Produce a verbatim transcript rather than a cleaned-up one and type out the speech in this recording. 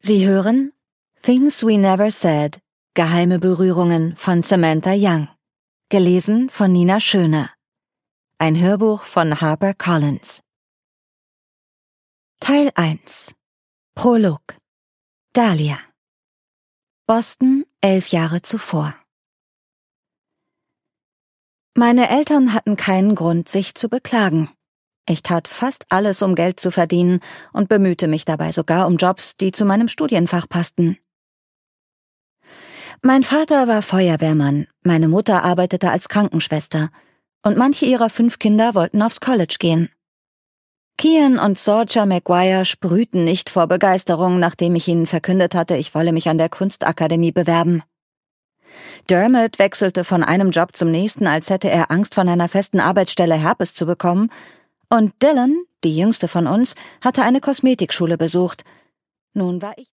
Sie hören Things We Never Said – Geheime Berührungen von Samantha Young. Gelesen von Nina Schöne. Ein Hörbuch von HarperCollins. Teil eins. Prolog. Dahlia. Boston, elf Jahre zuvor. Meine Eltern hatten keinen Grund, sich zu beklagen. Ich tat fast alles, um Geld zu verdienen und bemühte mich dabei sogar um Jobs, die zu meinem Studienfach passten. Mein Vater war Feuerwehrmann, meine Mutter arbeitete als Krankenschwester und manche ihrer fünf Kinder wollten aufs College gehen. Kian und Sorja Maguire sprühten nicht vor Begeisterung, nachdem ich ihnen verkündet hatte, ich wolle mich an der Kunstakademie bewerben. Dermot wechselte von einem Job zum nächsten, als hätte er Angst, von einer festen Arbeitsstelle Herpes zu bekommen, und Dylan, die jüngste von uns, hatte eine Kosmetikschule besucht. Nun war ich